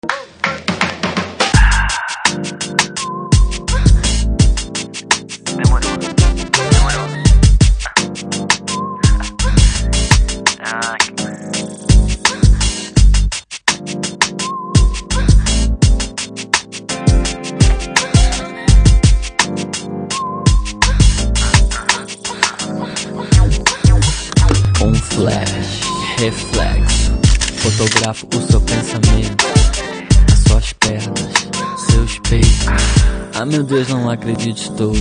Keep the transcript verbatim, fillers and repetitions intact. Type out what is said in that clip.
Demorou, demorou. Ah, que... Um flash, reflexo, fotografo o seu pensamento, as suas pernas, seus peitos. Ah, meu Deus, não acredito, estou